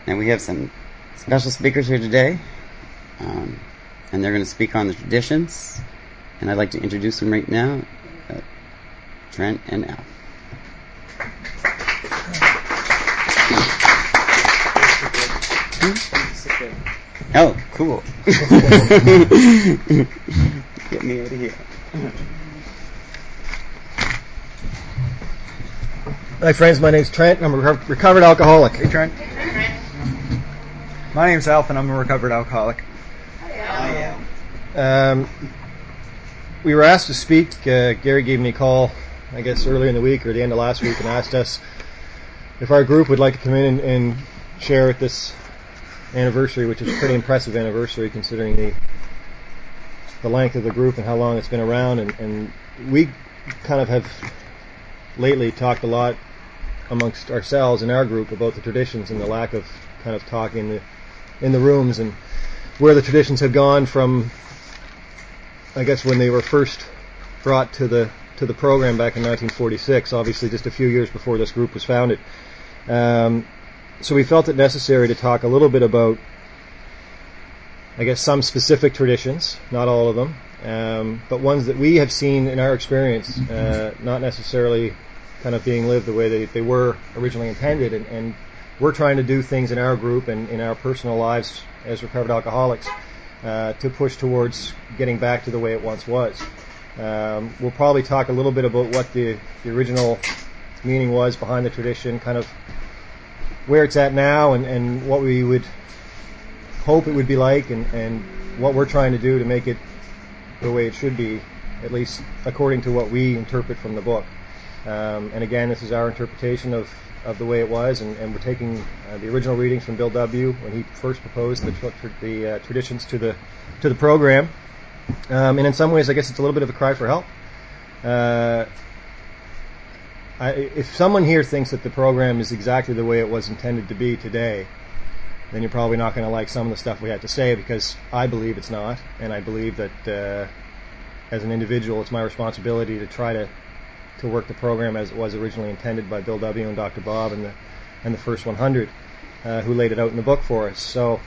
And we have some special speakers here today, and they're going to speak on the traditions. And I'd like to introduce them right now, Trent and Al. Oh, cool. Get me out of here. Hi friends, my name's Trent. I'm a recovered alcoholic. Hey Trent. My name's Alf and I'm a recovered alcoholic. Hi, Al. We were asked to speak. Gary gave me a call, I guess earlier in the week or the end of last week, and asked us if our group would like to come in and share at this anniversary, which is a pretty impressive anniversary considering the length of the group and how long it's been around. And we kind of have lately talked a lot amongst ourselves in our group about the traditions and the lack of kind of talk in the rooms, and where the traditions have gone from, I guess, when they were first brought to the program back in 1946, obviously just a few years before this group was founded. So we felt it necessary to talk a little bit about, I guess, some specific traditions, not all of them, but ones that we have seen in our experience, not necessarily kind of being lived the way they were originally intended, and we're trying to do things in our group and in our personal lives as recovered alcoholics to push towards getting back to the way it once was. We'll probably talk a little bit about what the original meaning was behind the tradition, kind of where it's at now, and what we would hope it would be like, and what we're trying to do to make it the way it should be, at least according to what we interpret from the book. And again, this is our interpretation of the way it was, and we're taking the original readings from Bill W. when he first proposed the traditions to the program. And in some ways, I guess it's a little bit of a cry for help. If someone here thinks that the program is exactly the way it was intended to be today, then you're probably not going to like some of the stuff we had to say, because I believe it's not, and I believe that as an individual, it's my responsibility to try to work the program as it was originally intended by Bill W. and Dr. Bob and the first 100 who laid it out in the book for us. So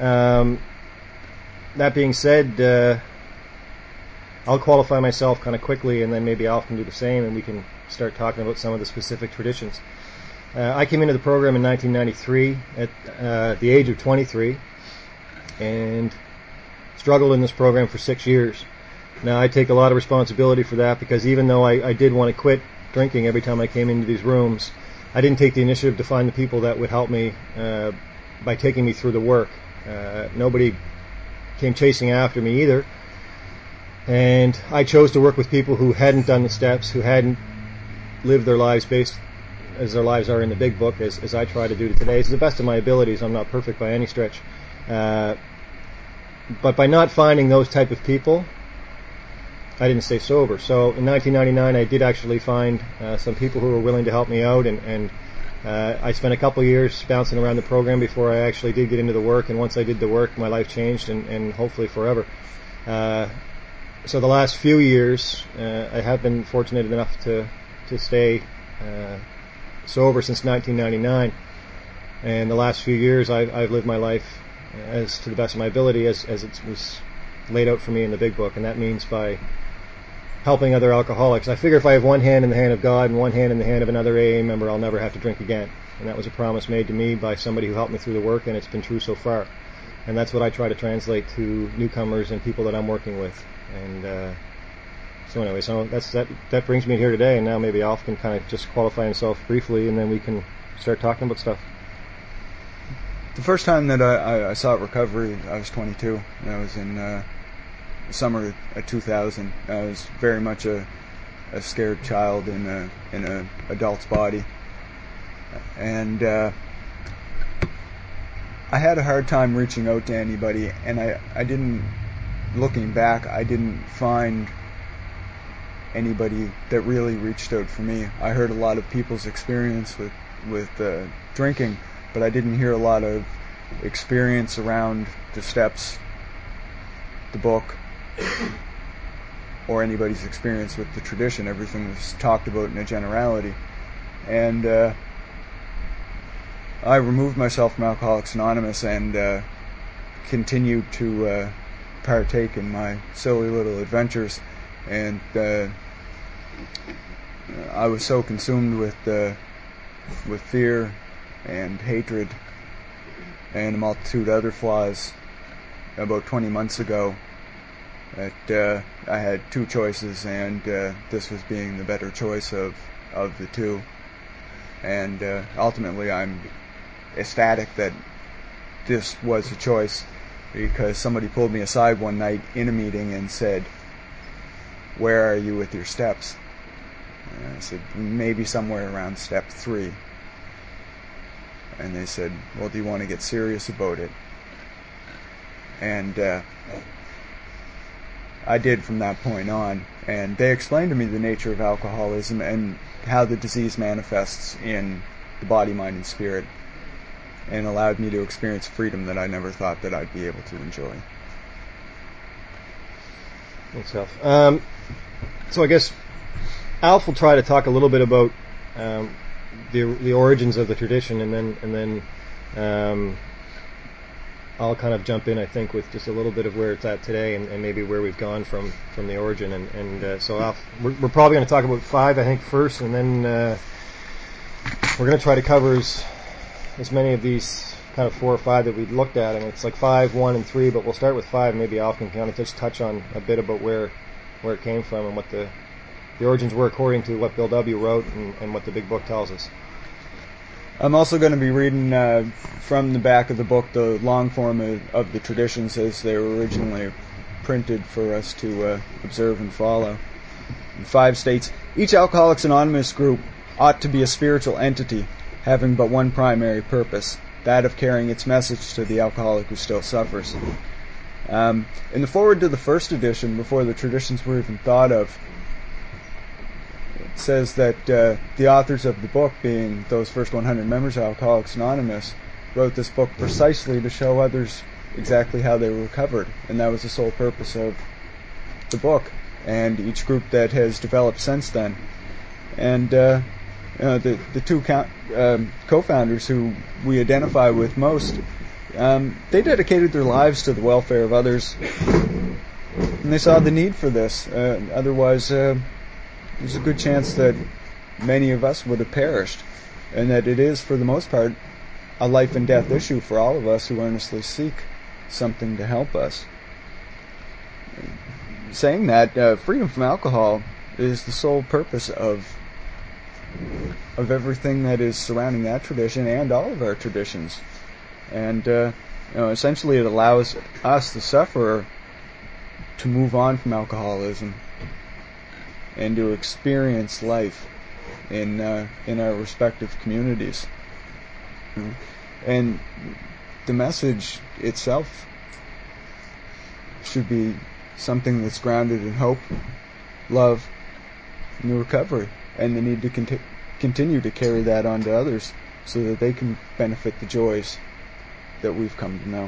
that being said, I'll qualify myself kind of quickly, and then maybe Alf can do the same, and we can start talking about some of the specific traditions. I came into the program in 1993 at the age of 23 and struggled in this program for 6 years. Now, I take a lot of responsibility for that, because even though I did want to quit drinking every time I came into these rooms, I didn't take the initiative to find the people that would help me by taking me through the work. Nobody came chasing after me either. And I chose to work with people who hadn't done the steps, who hadn't lived their lives based as their lives are in the big book, as I try to do today. To the best of my abilities, I'm not perfect by any stretch. But by not finding those type of people, I didn't stay sober. So in 1999, I did actually find some people who were willing to help me out, and I spent a couple of years bouncing around the program before I actually did get into the work. And once I did the work, my life changed, and hopefully forever. So the last few years, I have been fortunate enough to stay sober since 1999. And the last few years, I've lived my life as to the best of my ability, as it was laid out for me in the big book, and that means by helping other alcoholics. I figure if I have one hand in the hand of God and one hand in the hand of another AA member, I'll never have to drink again. And that was a promise made to me by somebody who helped me through the work, and it's been true so far. And that's what I try to translate to newcomers and people that I'm working with. And so anyway, that brings me here today, and now maybe Alf can kind of just qualify himself briefly, and then we can start talking about stuff. The first time that I saw recovery, I was 22, and I was in summer of 2000. I was very much a scared child in a adult's body, and I had a hard time reaching out to anybody, and I didn't, looking back, I didn't find anybody that really reached out for me. I heard a lot of people's experience with drinking, but I didn't hear a lot of experience around the steps, the book, or anybody's experience with the tradition. Everything was talked about in a generality. And I removed myself from Alcoholics Anonymous and continued to partake in my silly little adventures, and I was so consumed with fear and hatred and a multitude of other flaws about 20 months ago that I had two choices, and this was being the better choice of the two. And ultimately I'm ecstatic that this was a choice, because somebody pulled me aside one night in a meeting and said, "Where are you with your steps?" And I said, "Maybe somewhere around step 3. And they said, "Well, do you want to get serious about it?" And I did from that point on. And they explained to me the nature of alcoholism and how the disease manifests in the body, mind, and spirit, and allowed me to experience freedom that I never thought that I'd be able to enjoy. Thanks, Alf. So I guess Alf will try to talk a little bit about the origins of the tradition, and then I'll kind of jump in, I think, with just a little bit of where it's at today, and maybe where we've gone from the origin. And so Alf, we're probably going to talk about 5, I think, first, and then we're going to try to cover as many of these kind of 4 or 5 that we looked at. I mean, it's like 5, 1, and 3, but we'll start with 5. Maybe Alf can kind of just touch on a bit about where it came from and what the origins were according to what Bill W. wrote and what the big book tells us. I'm also going to be reading from the back of the book the long form of the traditions as they were originally printed for us to observe and follow. And 5 states, each Alcoholics Anonymous group ought to be a spiritual entity having but one primary purpose, that of carrying its message to the alcoholic who still suffers. In the foreword to the first edition, before the traditions were even thought of, it says that the authors of the book, being those first 100 members of Alcoholics Anonymous, wrote this book precisely to show others exactly how they were recovered, and that was the sole purpose of the book, and each group that has developed since then. And the two co-founders who we identify with most, they dedicated their lives to the welfare of others, and they saw the need for this. Otherwise, there's a good chance that many of us would have perished, and that it is, for the most part, a life and death issue for all of us who earnestly seek something to help us. Saying that, freedom from alcohol is the sole purpose of everything that is surrounding that tradition and all of our traditions. And essentially it allows us, the sufferer, to move on from alcoholism and to experience life in our respective communities. And the message itself should be something that's grounded in hope, love, and the recovery, and the need to continue to carry that on to others so that they can benefit the joys that we've come to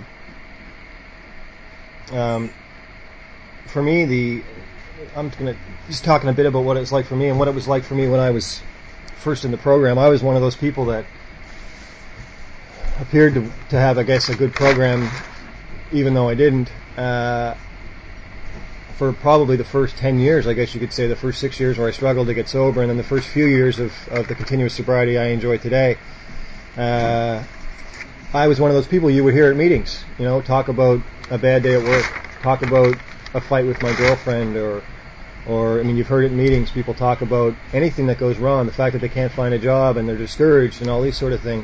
know. For me, I'm going to just talking a bit about what it's like for me and what it was like for me when I was first in the program. I was one of those people that appeared to have, I guess, a good program, even though I didn't. For probably the first 10 years, I guess you could say, the first 6 years where I struggled to get sober, and then the first few years of the continuous sobriety I enjoy today, I was one of those people you would hear at meetings, talk about a bad day at work, talk about a fight with my girlfriend, or I mean, you've heard at meetings people talk about anything that goes wrong, the fact that they can't find a job and they're discouraged and all these sort of things.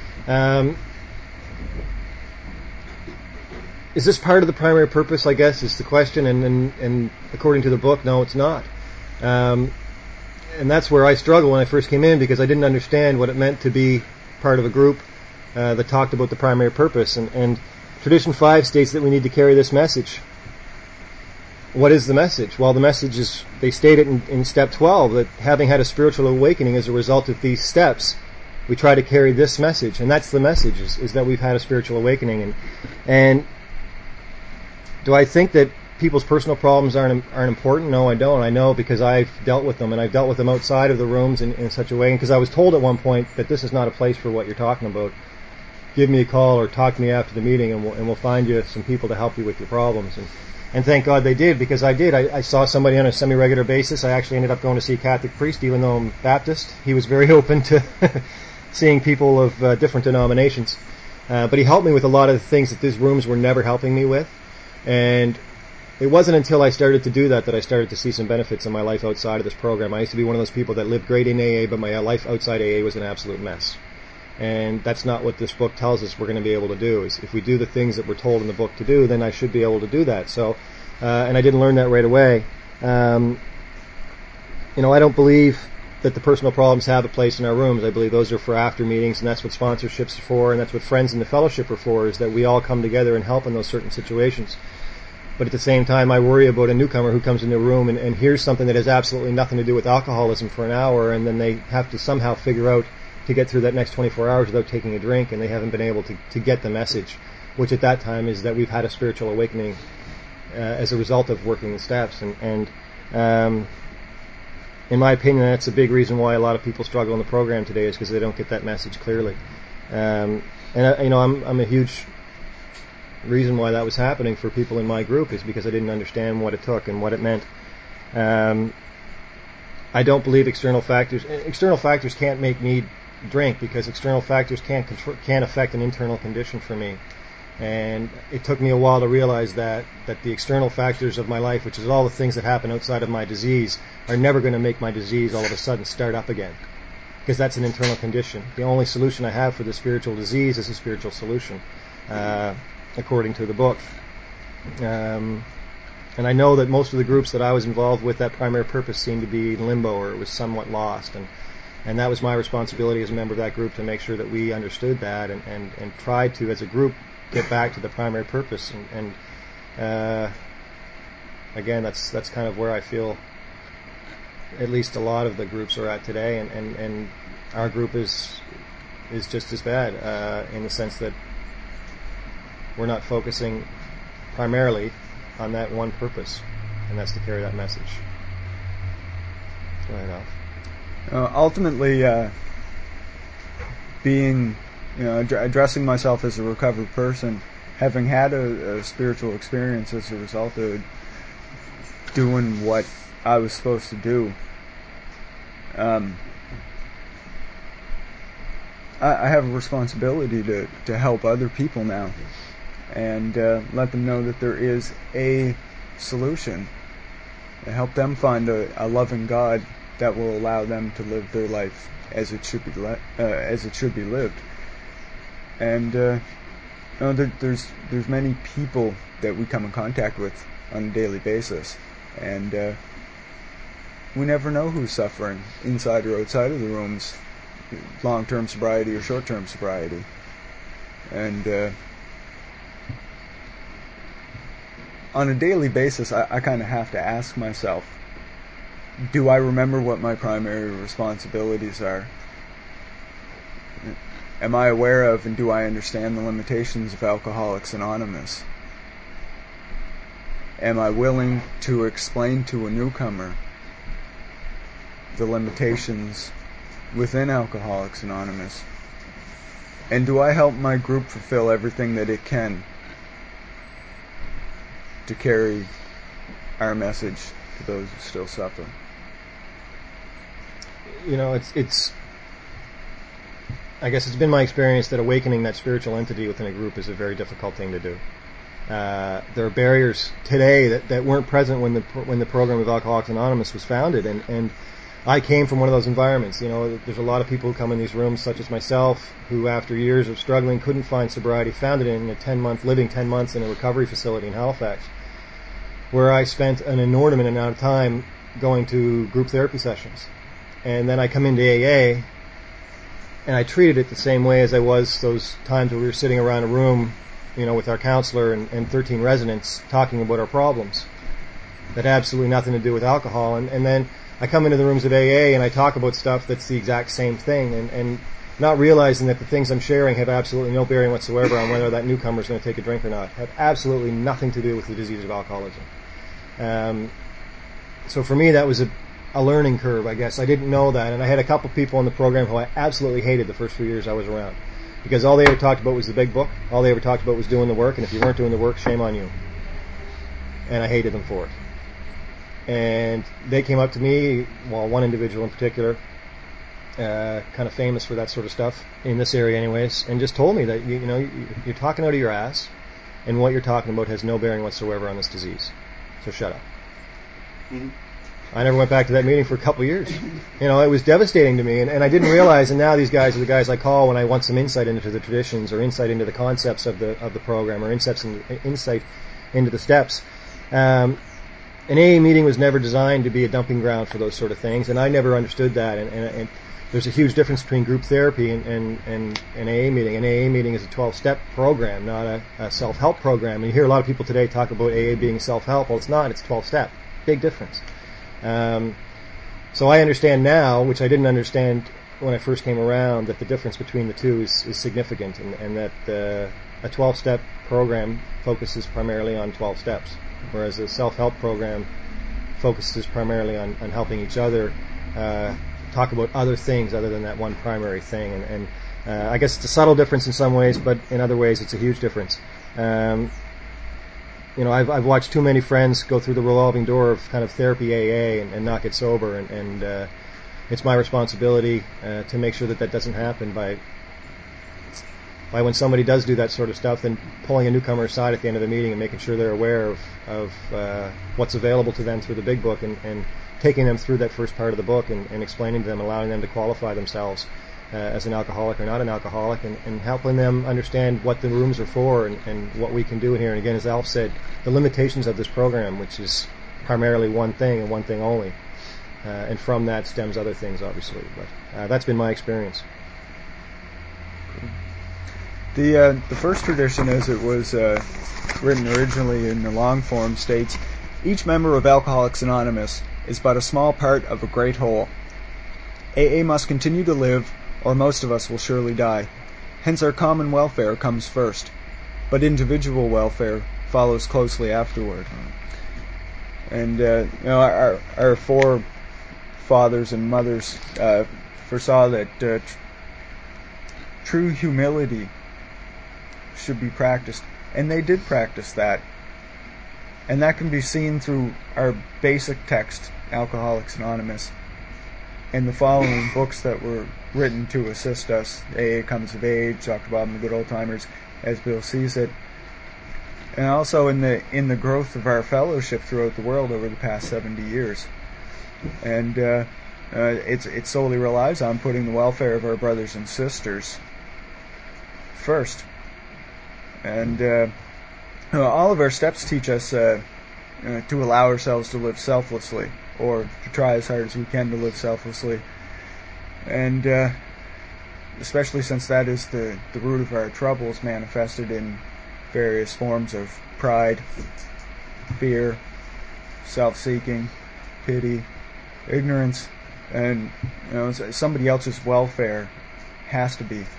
Is this part of the primary purpose, I guess, is the question, and according to the book, no, it's not. And that's where I struggled when I first came in, because I didn't understand what it meant to be part of a group that talked about the primary purpose. And Tradition 5 states that we need to carry this message. What is the message? Well, the message is, they state it in step 12, that having had a spiritual awakening as a result of these steps, we try to carry this message. And that's the message, is that we've had a spiritual awakening. And do I think that people's personal problems aren't important? No, I don't. I know, because I've dealt with them, and I've dealt with them outside of the rooms in such a way, and because I was told at one point that this is not a place for what you're talking about. give me a call or talk to me after the meeting, and we'll find you some people to help you with your problems. And thank God they did, because I did. I saw somebody on a semi-regular basis. I actually ended up going to see a Catholic priest, even though I'm Baptist. He was very open to seeing people of different denominations. But he helped me with a lot of the things that these rooms were never helping me with. And it wasn't until I started to do that I started to see some benefits in my life outside of this program. I used to be one of those people that lived great in AA, but my life outside AA was an absolute mess. And that's not what this book tells us we're going to be able to do. Is if we do the things that we're told in the book to do, then I should be able to do that. So, and I didn't learn that right away. I don't believe that the personal problems have a place in our rooms. I believe those are for after meetings, and that's what sponsorships are for, and that's what friends in the fellowship are for, is that we all come together and help in those certain situations. But at the same time, I worry about a newcomer who comes into a room and hears something that has absolutely nothing to do with alcoholism for an hour, and then they have to somehow figure out to get through that next 24 hours without taking a drink, and they haven't been able to get the message, which at that time is that we've had a spiritual awakening as a result of working the steps. And in my opinion, that's a big reason why a lot of people struggle in the program today, is because they don't get that message clearly. I'm a huge reason why that was happening for people in my group, is because I didn't understand what it took and what it meant. I don't believe external factors can't make me drink, because external factors can't affect an internal condition for me. And it took me a while to realize that the external factors of my life, which is all the things that happen outside of my disease, are never going to make my disease all of a sudden start up again, because that's an internal condition. The only solution I have for the spiritual disease is a spiritual solution, according to the book. And I know that most of the groups that I was involved with, that primary purpose seemed to be in limbo, or it was somewhat lost. And that was my responsibility as a member of that group, to make sure that we understood that and tried to, as a group, get back to the primary purpose. And again, that's kind of where I feel at least a lot of the groups are at today. And our group is just as bad, in the sense that we're not focusing primarily on that one purpose, and that's to carry that message. Go ahead, Alf. Ultimately, addressing myself as a recovered person, having had a spiritual experience as a result of doing what I was supposed to do, I have a responsibility to help other people now, and let them know that there is a solution, and help them find a loving God that will allow them to live their life as it should be lived. And there's many people that we come in contact with on a daily basis, and we never know who's suffering, inside or outside of the rooms, long-term sobriety or short-term sobriety. And on a daily basis, I kind of have to ask myself, do I remember what my primary responsibilities are? Am I aware of and do I understand the limitations of Alcoholics Anonymous? Am I willing to explain to a newcomer the limitations within Alcoholics Anonymous? And do I help my group fulfill everything that it can to carry our message to those who still suffer? It's I guess it's been my experience that awakening that spiritual entity within a group is a very difficult thing to do. There are barriers today that weren't present when the program of Alcoholics Anonymous was founded, and I came from one of those environments. There's a lot of people who come in these rooms, such as myself, who after years of struggling couldn't find sobriety, found it in living 10 months in a recovery facility in Halifax, where I spent an inordinate amount of time going to group therapy sessions. And then I come into AA, and I treated it the same way as I was those times where we were sitting around a room, with our counselor and 13 residents talking about our problems that had absolutely nothing to do with alcohol. And then I come into the rooms of AA and I talk about stuff that's the exact same thing, and not realizing that the things I'm sharing have absolutely no bearing whatsoever on whether that newcomer is going to take a drink or not, have absolutely nothing to do with the disease of alcoholism. So for me, that was a learning curve, I guess. I didn't know that, and I had a couple people in the program who I absolutely hated the first few years I was around. because all they ever talked about was the big book. All they ever talked about was doing the work, and if you weren't doing the work, shame on you. And I hated them for it. And they came up to me, well, one individual in particular, kind of famous for that sort of stuff in this area anyways, and just told me that you're talking out of your ass, and what you're talking about has no bearing whatsoever on this disease. So shut up. Mm-hmm. I never went back to that meeting for a couple of years. It was devastating to me, and I didn't realize, and now these guys are the guys I call when I want some insight into the traditions, or insight into the concepts of the program, or insight into the steps. An AA meeting was never designed to be a dumping ground for those sort of things, and I never understood that, and there's a huge difference between group therapy and an AA meeting. An AA meeting is a 12-step program, not a self-help program. And you hear a lot of people today talk about AA being self-help. Well, it's not. It's 12-step. Big difference. So I understand now, which I didn't understand when I first came around, that the difference between the two is significant, and that a 12-step program focuses primarily on 12 steps, whereas a self-help program focuses primarily on helping each other talk about other things other than that one primary thing. And I guess it's a subtle difference in some ways, but in other ways it's a huge difference. I've watched too many friends go through the revolving door of kind of therapy AA and not get sober, and it's my responsibility to make sure that doesn't happen by when somebody does do that sort of stuff, then pulling a newcomer aside at the end of the meeting and making sure they're aware of what's available to them through the big book, and taking them through that first part of the book and explaining to them, allowing them to qualify themselves as an alcoholic or not an alcoholic, and helping them understand what the rooms are for and what we can do in here. And again, as Alf said, the limitations of this program, which is primarily one thing and one thing only. And from that stems other things, obviously. But that's been my experience. The first tradition, as it was written originally in the long form, states, "Each member of Alcoholics Anonymous is but a small part of a great whole. AA must continue to live, or most of us will surely die. Hence our common welfare comes first, but individual welfare follows closely afterward." And our forefathers and mothers foresaw that true humility should be practiced, and they did practice that. And that can be seen through our basic text, Alcoholics Anonymous, and the following books that were written to assist us. AA Comes of Age, Dr. Bob and the Good Old Timers, as Bill sees it, and also in the growth of our fellowship throughout the world over the past 70 years. And it solely relies on putting the welfare of our brothers and sisters first. And all of our steps teach us to allow ourselves to live selflessly, or to try as hard as we can to live selflessly. And especially since that is the root of our troubles, manifested in various forms of pride, fear, self-seeking, pity, ignorance, and somebody else's welfare has to be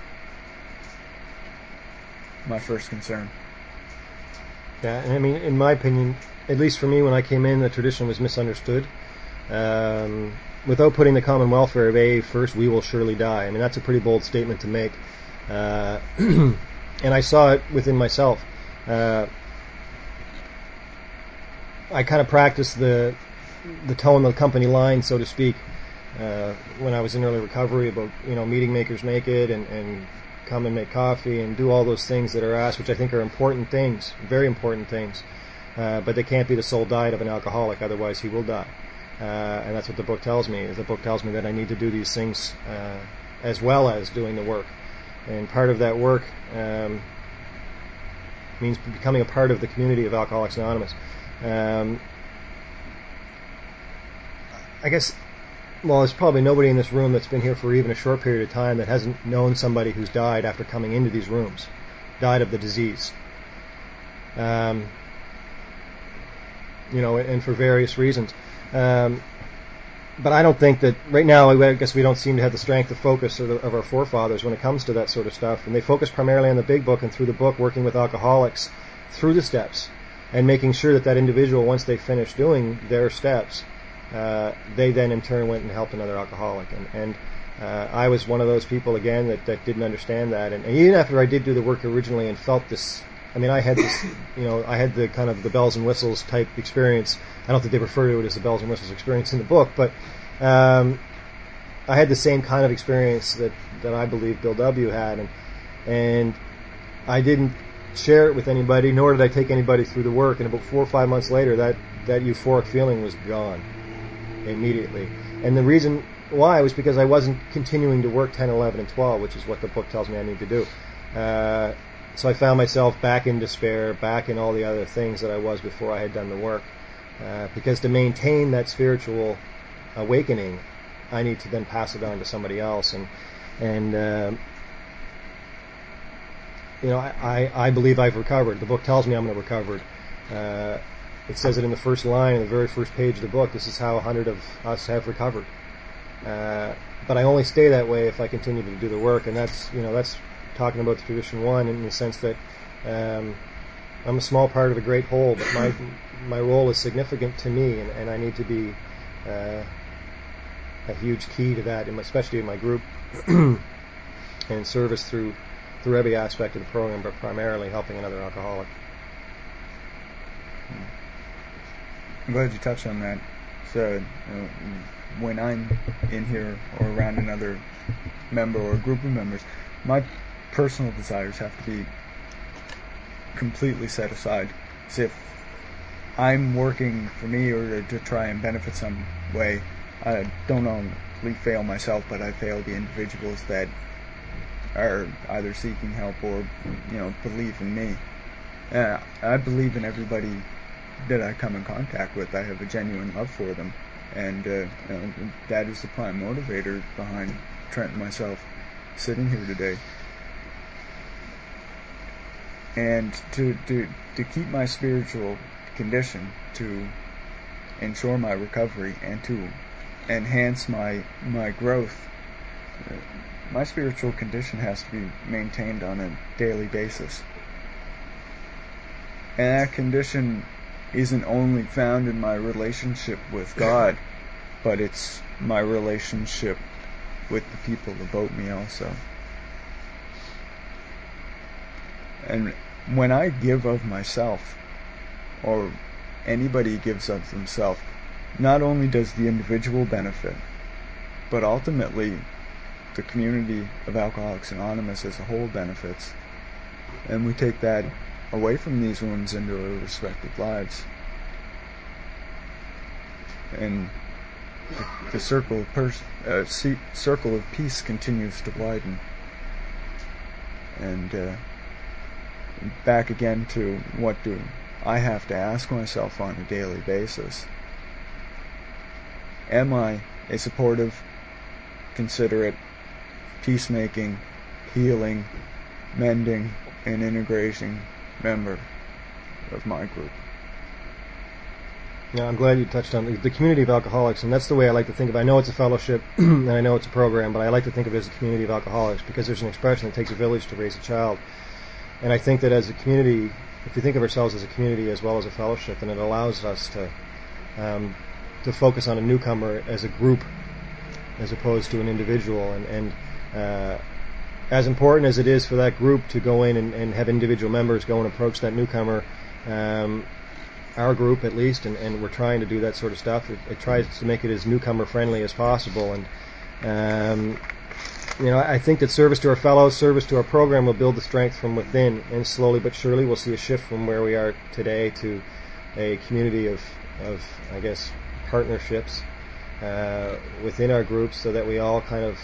my first concern. Yeah, and I mean, in my opinion, at least for me, when I came in, the tradition was misunderstood. Without putting the common welfare of AA first, we will surely die. I mean, that's a pretty bold statement to make. And I saw it within myself. I kind of practiced the tone of the company line, so to speak, when I was in early recovery, about meeting makers naked and come and make coffee and do all those things that are asked, which I think are important things, very important things. But they can't be the sole diet of an alcoholic, otherwise he will die. And that's what the book tells me. The book tells me that I need to do these things as well as doing the work. And part of that work means becoming a part of the community of Alcoholics Anonymous. I guess, well, there's probably nobody in this room that's been here for even a short period of time that hasn't known somebody who's died after coming into these rooms, died of the disease. And for various reasons. But I don't think that right now, I guess we don't seem to have the strength of focus of our forefathers when it comes to that sort of stuff. And they focus primarily on the big book, and through the book, working with alcoholics through the steps and making sure that individual, once they finish doing their steps, they then in turn went and helped another alcoholic. And I was one of those people again that didn't understand that, and even after I did do the work originally and felt this, I mean, I had this, I had the kind of the bells and whistles type experience. I don't think they refer to it as the bells and whistles experience in the book, but I had the same kind of experience that I believe Bill W. had, and I didn't share it with anybody, nor did I take anybody through the work. And about 4 or 5 months later, that euphoric feeling was gone immediately. And the reason why was because I wasn't continuing to work 10, 11, and 12, which is what the book tells me I need to do. So I found myself back in despair, back in all the other things that I was before I had done the work. Because to maintain that spiritual awakening, I need to then pass it on to somebody else. I believe I've recovered. The book tells me I'm going to recover. It says it in the first line, in the very first page of the book. This is how 100 of us have recovered. But I only stay that way if I continue to do the work, and that's talking about the Tradition 1 in the sense that I'm a small part of a great whole, but my role is significant to me, and I need to be a huge key to that, especially in my group and service through every aspect of the program, but primarily helping another alcoholic. I'm glad you touched on that. So when I'm in here or around another member or a group of members, my personal desires have to be completely set aside. As if I'm working for me or to try and benefit some way, I don't only fail myself, but I fail the individuals that are either seeking help or, believe in me. I believe in everybody that I come in contact with. I have a genuine love for them, and that is the prime motivator behind Trent and myself sitting here today. And to keep my spiritual condition, to ensure my recovery, and to enhance my growth, my spiritual condition has to be maintained on a daily basis. And that condition isn't only found in my relationship with God, but it's my relationship with the people about me also. And when I give of myself, or anybody gives of themselves, not only does the individual benefit, but ultimately the community of Alcoholics Anonymous as a whole benefits. And we take that away from these rooms into our respective lives. And the circle of peace continues to widen. And back again to what do I have to ask myself on a daily basis? Am I a supportive, considerate, peacemaking, healing, mending, and integrating member of my group? Yeah, I'm glad you touched on the community of alcoholics, and that's the way I like to think of it. I know it's a fellowship, and I know it's a program, but I like to think of it as a community of alcoholics because there's an expression that takes a village to raise a child. And I think that as a community, if we think of ourselves as a community as well as a fellowship, then it allows us to focus on a newcomer as a group as opposed to an individual. And as important as it is for that group to go in and have individual members go and approach that newcomer, our group at least, and we're trying to do that sort of stuff, it tries to make it as newcomer friendly as possible. And I think that service to our fellows, service to our program will build the strength from within, and slowly but surely we'll see a shift from where we are today to a community of I guess, partnerships within our groups, so that we all kind of,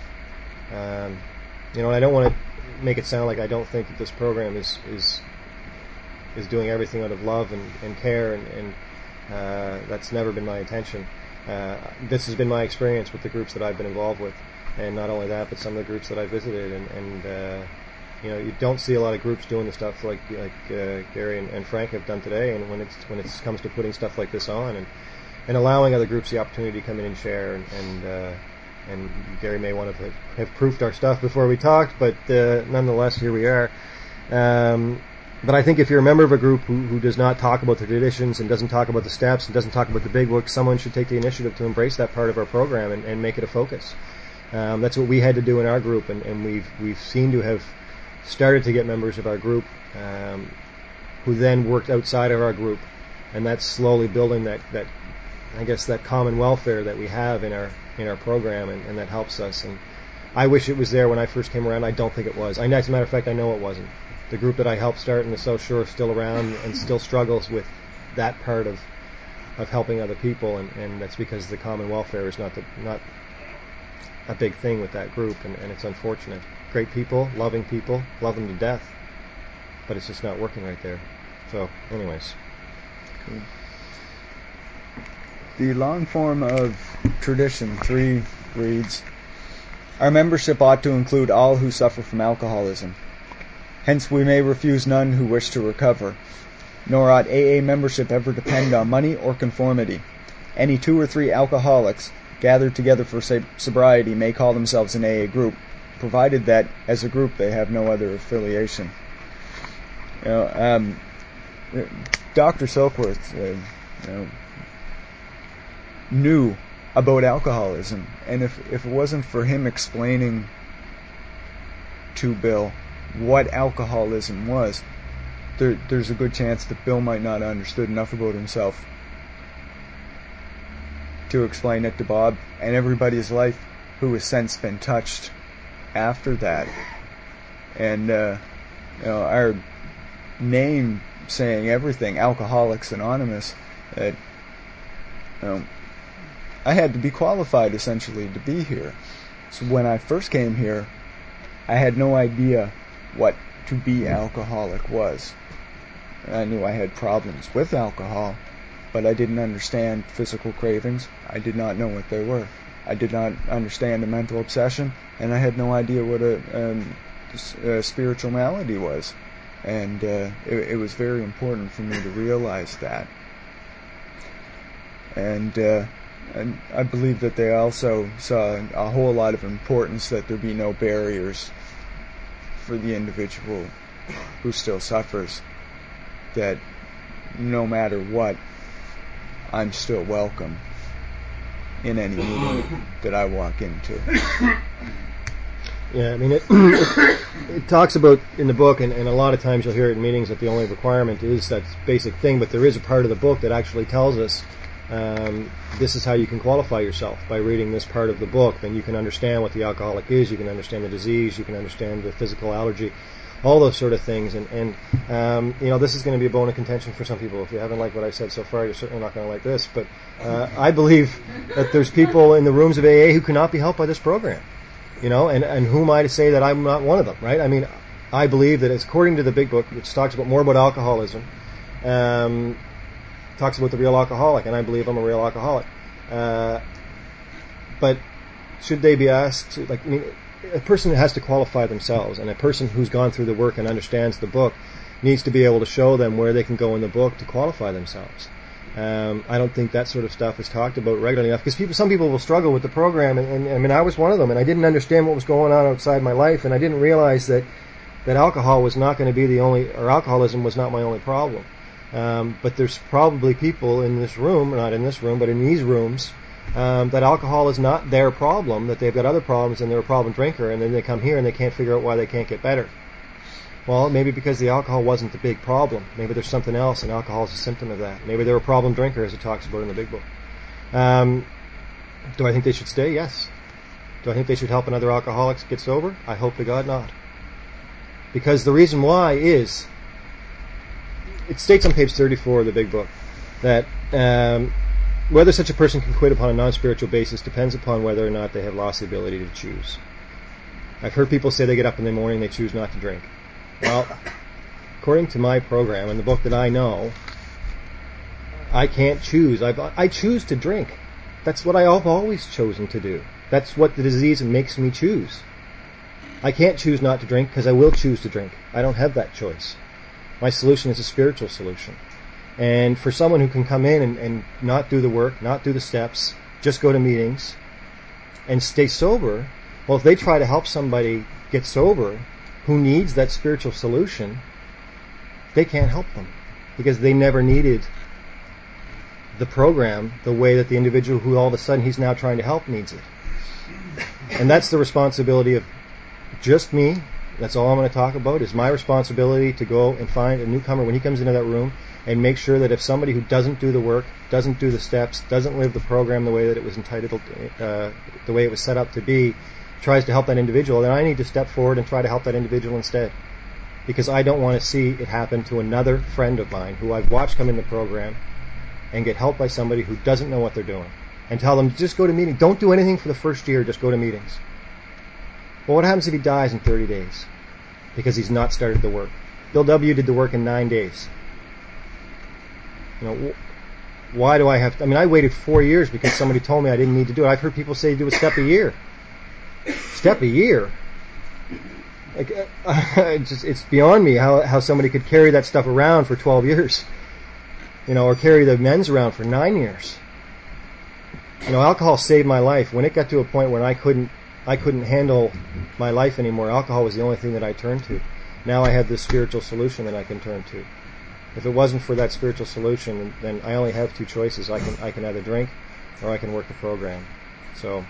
and I don't want to make it sound like I don't think that this program is doing everything out of love and care, and that's never been my intention. This has been my experience with the groups that I've been involved with. And not only that, but some of the groups that I visited, and you don't see a lot of groups doing the stuff like Gary and Frank have done today. And when it comes to putting stuff like this on and allowing other groups the opportunity to come in and share, and Gary may want to have proofed our stuff before we talked, but nonetheless, here we are. But I think if you're a member of a group who does not talk about the traditions and doesn't talk about the steps and doesn't talk about the big work, someone should take the initiative to embrace that part of our program and make it a focus. That's what we had to do in our group, and we've seemed to have started to get members of our group who then worked outside of our group, and that's slowly building that I guess that common welfare that we have in our program, and that helps us. And I wish it was there when I first came around. I don't think it was. As a matter of fact, I know it wasn't. The group that I helped start in the South Shore is still around and still struggles with that part of helping other people, and that's because the common welfare is not a big thing with that group, and it's unfortunate. Great people, love them to death, but it's just not working right there. So, anyways. Cool. The long form of Tradition 3 reads, "Our membership ought to include all who suffer from alcoholism. Hence we may refuse none who wish to recover. Nor ought AA membership ever depend on money or conformity. Any 2 or 3 alcoholics gathered together for sobriety may call themselves an AA group, provided that, as a group, they have no other affiliation." Dr. Silkworth knew about alcoholism, and if it wasn't for him explaining to Bill what alcoholism was, there's a good chance that Bill might not have understood enough about himself to explain it to Bob and everybody's life who has since been touched after that. And our name saying everything, Alcoholics Anonymous, that I had to be qualified essentially to be here. So when I first came here, I had no idea what to be alcoholic was. I knew I had problems with alcohol, but I didn't understand physical cravings. I did not know what they were. I did not understand a mental obsession, and I had no idea what a spiritual malady was. And it was very important for me to realize that. And I believe that they also saw a whole lot of importance that there be no barriers for the individual who still suffers, that no matter what, I'm still welcome in any meeting that I walk into. Yeah, I mean, it talks about in the book, and a lot of times you'll hear it in meetings, that the only requirement is that basic thing, but there is a part of the book that actually tells us this is how you can qualify yourself by reading this part of the book. Then you can understand what the alcoholic is, you can understand the disease, you can understand the physical allergy, all those sort of things. And this is going to be a bone of contention for some people. If you haven't liked what I've said so far, you're certainly not going to like this. But I believe that there's people in the rooms of AA who cannot be helped by this program. And who am I to say that I'm not one of them, right? I mean, I believe that it's according to the big book, which talks about more about alcoholism, talks about the real alcoholic, and I believe I'm a real alcoholic. But should they be asked to, a person has to qualify themselves, and a person who's gone through the work and understands the book needs to be able to show them where they can go in the book to qualify themselves. I don't think that sort of stuff is talked about regularly enough, because some people will struggle with the program, and I mean, I was one of them, and I didn't understand what was going on outside my life, and I didn't realize that alcohol was not going to be alcoholism was not my only problem. But there's probably people in this room, not in this room, but in these rooms, that alcohol is not their problem, that they've got other problems and they're a problem drinker, and then they come here and they can't figure out why they can't get better. Well, maybe because the alcohol wasn't the big problem. Maybe there's something else, and alcohol is a symptom of that. Maybe they're a problem drinker, as it talks about in the big book. Do I think they should stay? Yes. Do I think they should help another alcoholic get sober? I hope to God not. Because the reason why is, it states on page 34 of the big book that whether such a person can quit upon a non-spiritual basis depends upon whether or not they have lost the ability to choose. I've heard people say they get up in the morning, they choose not to drink. Well, according to my program and the book that I know, I can't choose. I choose to drink. That's what I've always chosen to do. That's what the disease makes me choose. I can't choose not to drink because I will choose to drink. I don't have that choice. My solution is a spiritual solution. And for someone who can come in and not do the work, not do the steps, just go to meetings and stay sober, well, if they try to help somebody get sober who needs that spiritual solution, they can't help them because they never needed the program the way that the individual who all of a sudden he's now trying to help needs it. And that's the responsibility of just me. That's all I'm going to talk about, is my responsibility to go and find a newcomer when he comes into that room and make sure that if somebody who doesn't do the work, doesn't do the steps, doesn't live the program the way that it was entitled, the way it was set up to be, tries to help that individual, then I need to step forward and try to help that individual instead. Because I don't want to see it happen to another friend of mine who I've watched come in the program and get helped by somebody who doesn't know what they're doing. And tell them, just go to meetings. Don't do anything for the first year, just go to meetings. Well, what happens if he dies in 30 days? Because he's not started the work. Bill W. did the work in 9 days. Why do I have to? I waited 4 years because somebody told me I didn't need to do it. I've heard people say do a step a year. Step a year? It's beyond me how somebody could carry that stuff around for 12 years. Or carry the men's around for 9 years. Alcohol saved my life. When it got to a point where I couldn't handle my life anymore, alcohol was the only thing that I turned to. Now I have this spiritual solution that I can turn to. If it wasn't for that spiritual solution, then I only have two choices. I can either drink or I can work the program. So,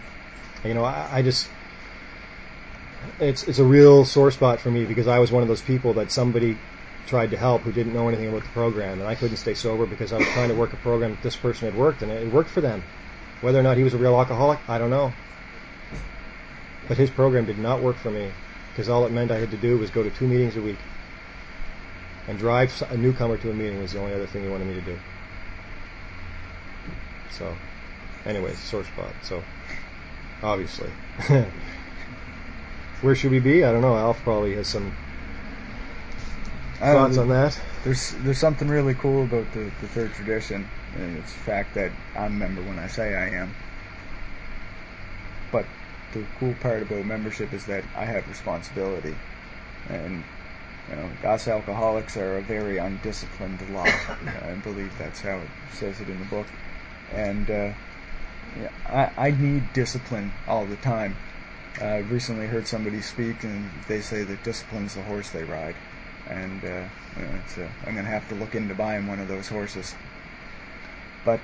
it's a real sore spot for me because I was one of those people that somebody tried to help who didn't know anything about the program, and I couldn't stay sober because I was trying to work a program that this person had worked, and it worked for them. Whether or not he was a real alcoholic, I don't know. But his program did not work for me because all it meant I had to do was go to 2 meetings a week. And drive a newcomer to a meeting was the only other thing he wanted me to do. So, anyways, sore spot. So, obviously. Where should we be? I don't know. Alf probably has some thoughts on that. There's something really cool about the third tradition. And it's the fact that I'm a member when I say I am. But the cool part about membership is that I have responsibility. And us alcoholics are a very undisciplined lot. I believe that's how it says it in the book. And I need discipline all the time. I recently heard somebody speak, and they say that discipline's the horse they ride. And I'm going to have to look into buying one of those horses. But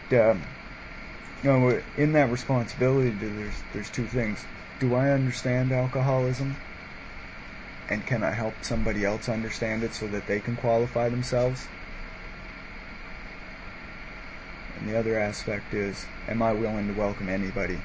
in that responsibility, there's two things. Do I understand alcoholism? And can I help somebody else understand it so that they can qualify themselves? And the other aspect is, am I willing to welcome anybody?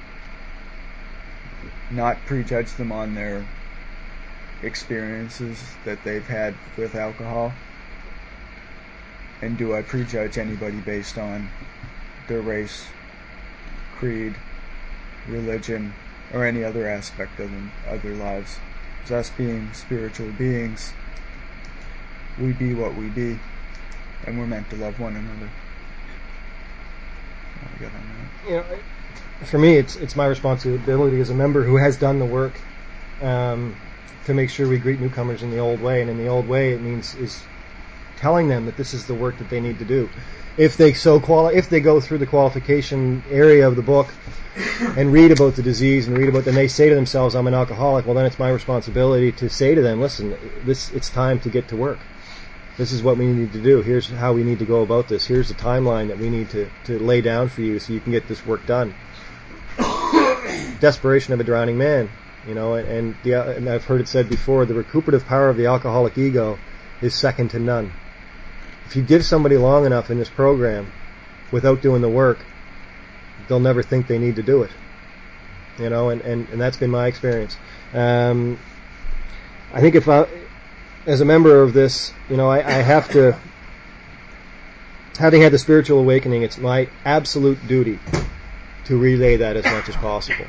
Not prejudge them on their experiences that they've had with alcohol. And do I prejudge anybody based on their race, creed, religion, or any other aspect of their lives? Us being spiritual beings, we be what we be, and we're meant to love one another. What do you got on that? For me, it's my responsibility as a member who has done the work to make sure we greet newcomers in the old way, and in the old way, it means is telling them that this is the work that they need to do. If they go through the qualification area of the book and read about the disease and then they say to themselves, I'm an alcoholic, well then it's my responsibility to say to them, listen, it's time to get to work. This is what we need to do. Here's how we need to go about this. Here's the timeline that we need to lay down for you so you can get this work done. Desperation of a drowning man, and I've heard it said before, the recuperative power of the alcoholic ego is second to none. If you give somebody long enough in this program without doing the work, they'll never think they need to do it. And that's been my experience. I think as a member of this, I have to, having had the spiritual awakening, it's my absolute duty to relay that as much as possible.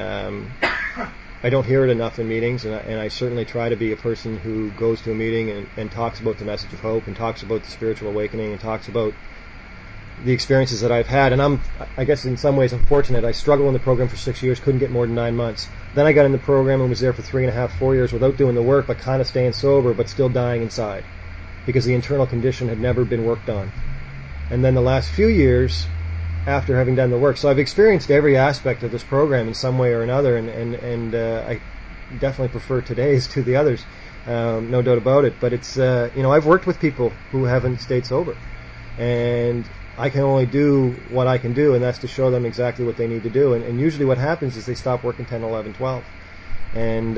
I don't hear it enough in meetings, and I certainly try to be a person who goes to a meeting and talks about the message of hope, and talks about the spiritual awakening, and talks about the experiences that I've had. And I guess in some ways I'm fortunate. I struggled in the program for 6 years, couldn't get more than 9 months. Then I got in the program and was there for 3.5, 4 years without doing the work, but kind of staying sober, but still dying inside, because the internal condition had never been worked on. And then the last few years, after having done the work. So I've experienced every aspect of this program in some way or another, and I definitely prefer today's to the others, no doubt about it. But it's, I've worked with people who haven't stayed sober, and I can only do what I can do, and that's to show them exactly what they need to do. And usually what happens is they stop working 10, 11, 12. And,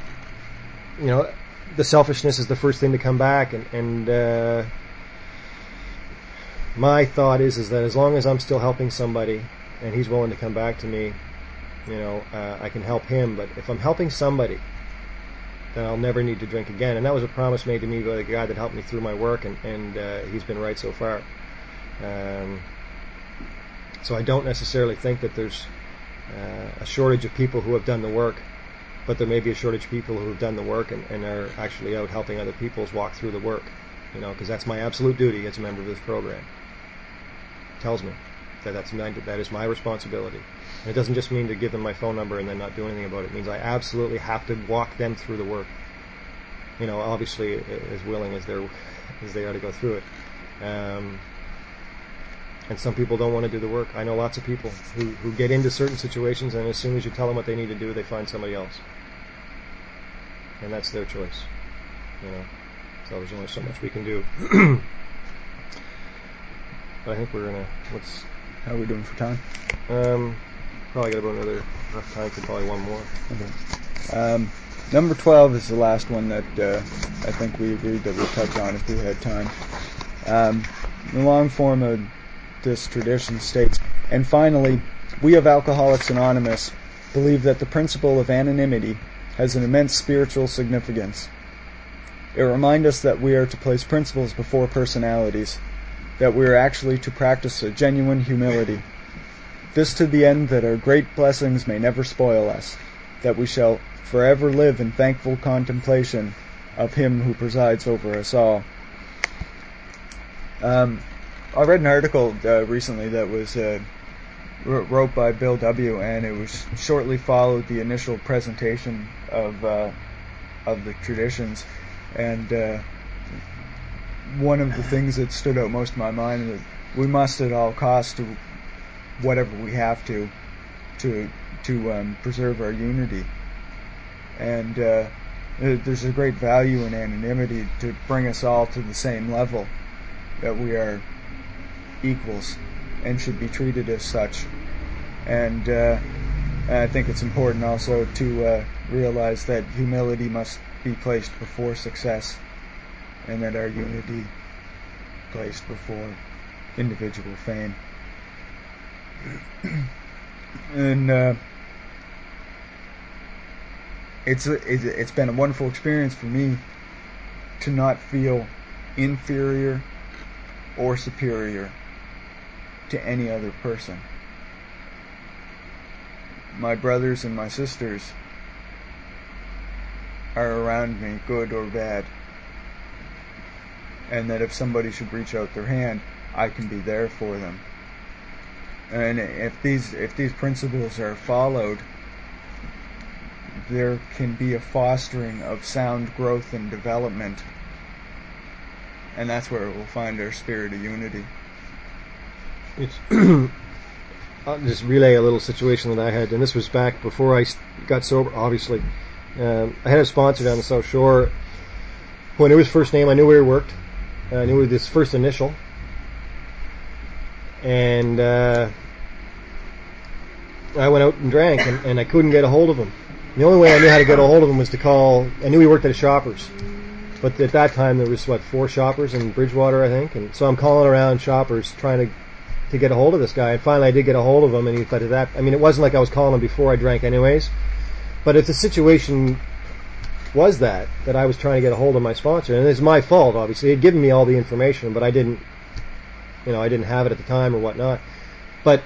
the selfishness is the first thing to come back. And my thought is that as long as I'm still helping somebody and he's willing to come back to me, I can help him. But if I'm helping somebody, then I'll never need to drink again. And that was a promise made to me by the guy that helped me through my work, and he's been right so far. So I don't necessarily think that there's a shortage of people who have done the work, but there may be a shortage of people who have done the work and are actually out helping other people's walk through the work, because that's my absolute duty as a member of this program. It tells me that that is my responsibility. And it doesn't just mean to give them my phone number and then not do anything about it. It means I absolutely have to walk them through the work. Obviously as willing as they are to go through it. And some people don't want to do the work. I know lots of people who get into certain situations, and as soon as you tell them what they need to do, they find somebody else. And that's their choice. So there's only so much we can do. But I think we're gonna. How are we doing for time? Probably got about enough time for probably one more. Okay. Number 12 is the last one that I think we agreed that we'd touch on if we had time. The long form of this tradition states, and finally, we of Alcoholics Anonymous believe that the principle of anonymity has an immense spiritual significance. It reminds us that we are to place principles before personalities, that we are actually to practice a genuine humility. This to the end that our great blessings may never spoil us, that we shall forever live in thankful contemplation of Him who presides over us all. I read an article recently that was wrote by Bill W., and it was shortly followed the initial presentation of the traditions. And one of the things that stood out most in my mind is that we must at all costs do whatever we have to preserve our unity. And there's a great value in anonymity to bring us all to the same level, that we are equals and should be treated as such. And I think it's important also to realize that humility must be placed before success, and that our unity placed before individual fame. And it's been a wonderful experience for me to not feel inferior or superior to any other person. My brothers and my sisters are around me, good or bad, and that if somebody should reach out their hand, I can be there for them. And if these principles are followed, there can be a fostering of sound growth and development, and that's where we'll find our spirit of unity. I'll just relay a little situation that I had, and this was back before I got sober, obviously. I had a sponsor down the South Shore who I knew his first name, I knew where he worked, I knew his first initial, and I went out and drank, and I couldn't get a hold of him. The only way I knew how to get a hold of him was to call. I knew he worked at a Shoppers, but at that time there was 4 Shoppers in Bridgewater, I think, and so I'm calling around Shoppers trying to get a hold of this guy, and finally I did get a hold of him, and it wasn't like I was calling him before I drank anyways, but if the situation was that I was trying to get a hold of my sponsor, and it's my fault, obviously. He'd given me all the information, but I didn't have it at the time or whatnot. But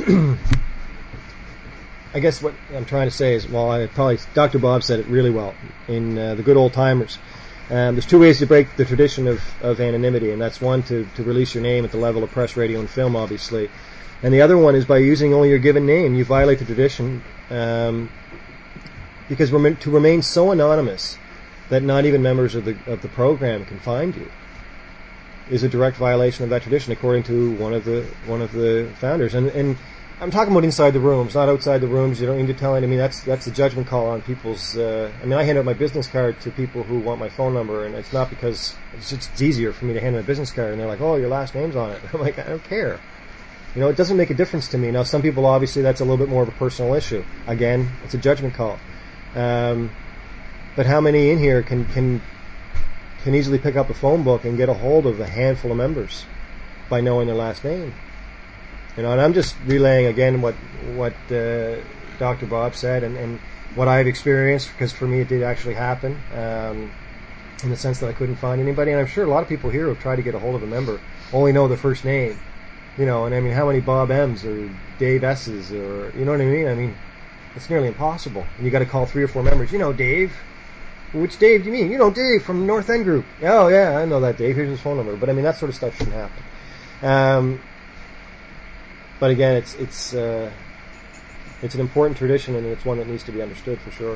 I guess what I'm trying to say is, Dr. Bob said it really well in the Good Old Timers. There's 2 ways to break the tradition of anonymity, and that's one, to release your name at the level of press, radio, and film, obviously. And the other one is by using only your given name. You violate the tradition, because to remain so anonymous that not even members of the program can find you is a direct violation of that tradition, according to one of the founders. And I'm talking about inside the rooms, not outside the rooms. You don't need to tell it. I mean, that's a judgment call on people's. I mean, I hand out my business card to people who want my phone number, and it's not because it's easier for me to hand them a business card, and they're like, "Oh, your last name's on it." I'm like, I don't care. You know, it doesn't make a difference to me. Now, some people obviously that's a little bit more of a personal issue. Again, it's a judgment call. But how many in here can easily pick up a phone book and get a hold of a handful of members by knowing their last name? You know, and I'm just relaying again what Dr. Bob said and what I've experienced, because for me it did actually happen, in the sense that I couldn't find anybody. And I'm sure a lot of people here who have tried to get a hold of a member only know their first name. You know, and I mean, how many Bob M's or Dave S's or, you know what I mean? I mean, it's nearly impossible. And you got to call 3 or 4 members. You know, Dave. Which Dave do you mean? You know, Dave from North End Group. Oh, yeah, I know that Dave. Here's his phone number. But I mean, that sort of stuff shouldn't happen. But again, it's an important tradition, and it's one that needs to be understood for sure.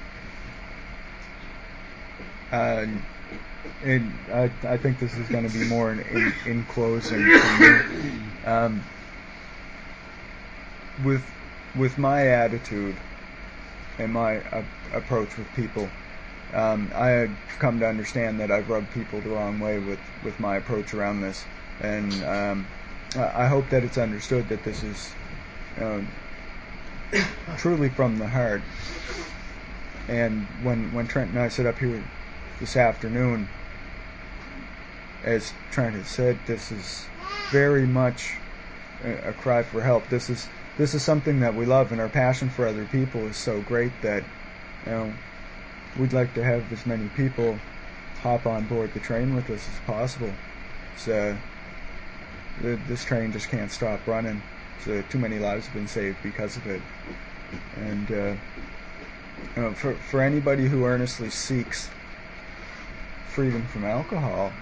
And I think this is going to be more in closing for me. With my attitude and my approach with people, I have come to understand that I've rubbed people the wrong way with my approach around this, and I hope that it's understood that this is truly from the heart. And when Trent and I sit up here this afternoon, as Trent has said, this is very much a cry for help. This is something that we love, and our passion for other people is so great that, you know, we'd like to have as many people hop on board the train with us as possible. So this train just can't stop running. So too many lives have been saved because of it. And you know, for anybody who earnestly seeks freedom from alcohol,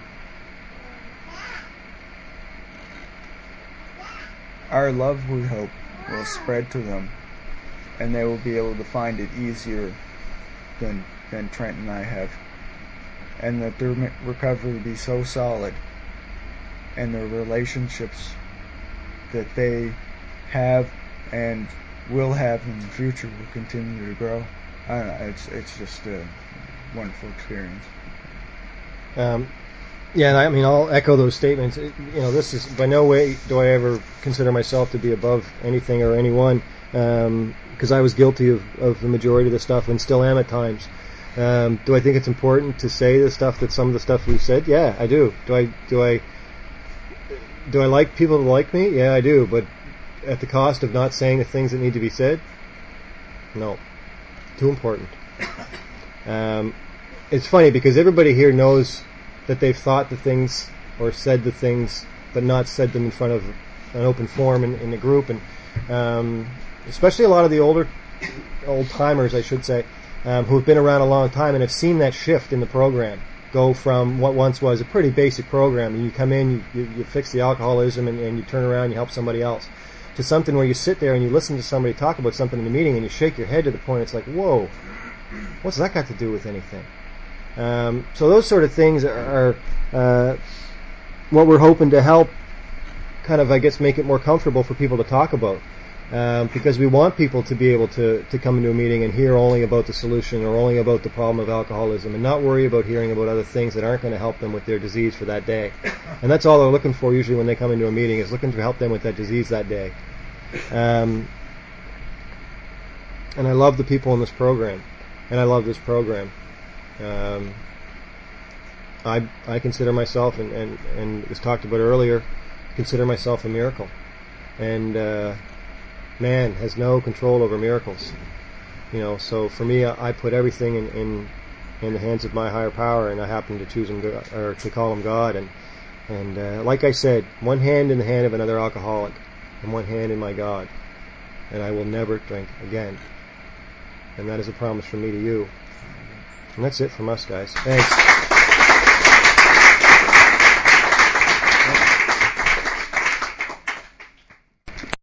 our love, we hope, will spread to them, and they will be able to find it easier than Trent and I have, and that their recovery will be so solid, and their relationships that they have and will have in the future will continue to grow. I don't know, it's just a wonderful experience. Yeah, I mean, I'll echo those statements. You know, this is by no way do I ever consider myself to be above anything or anyone, because I was guilty of the majority of the stuff and still am at times. Do I think it's important to say the stuff that some of the stuff we've said? Yeah, I do. Do I like people to like me? Yeah, I do. But at the cost of not saying the things that need to be said? No. Too important. It's funny because everybody here knows that they've thought the things or said the things, but not said them in front of an open forum in the group, and especially a lot of the old timers, I should say, who have been around a long time and have seen that shift in the program go from what once was a pretty basic program, and you come in, you fix the alcoholism, and you turn around and you help somebody else, to something where you sit there and you listen to somebody talk about something in the meeting and you shake your head to the point it's like, whoa, what's that got to do with anything? So those sort of things are what we're hoping to help kind of, I guess, make it more comfortable for people to talk about, because we want people to be able to come into a meeting and hear only about the solution or only about the problem of alcoholism and not worry about hearing about other things that aren't going to help them with their disease for that day. And that's all they're looking for usually when they come into a meeting, is looking to help them with that disease that day. And I love the people in this program, and I love this program. I consider myself, and it was talked about earlier, consider myself a miracle. And man has no control over miracles. You know, so for me, I put everything in the hands of my higher power, and I happen to choose him, or to call him God. And like I said, one hand in the hand of another alcoholic, and one hand in my God. And I will never drink again. And that is a promise from me to you. And that's it from us, guys. Thanks.